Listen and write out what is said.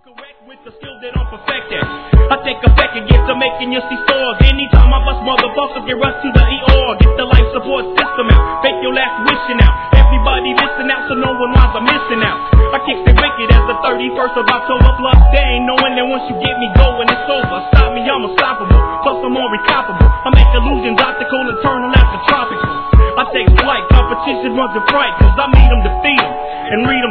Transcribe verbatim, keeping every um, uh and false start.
correct with the skill that I'm perfected. I take effect and get to making you see stores. Anytime I bust motherfuckers, get rushed to the E R. Get the life support system out. Fake your last wishing out. Everybody listen out so no one knows I'm missing out. I kick the wicked as the thirty-first of October. Plus they ain't knowing that once you get me going it's over. Stop me, I'm unstoppable. Plus I'm more recoppable. I make illusions optical and turn them after tropical. I take flight, competition runs in fright. Cause I meet them, defeat them, and read them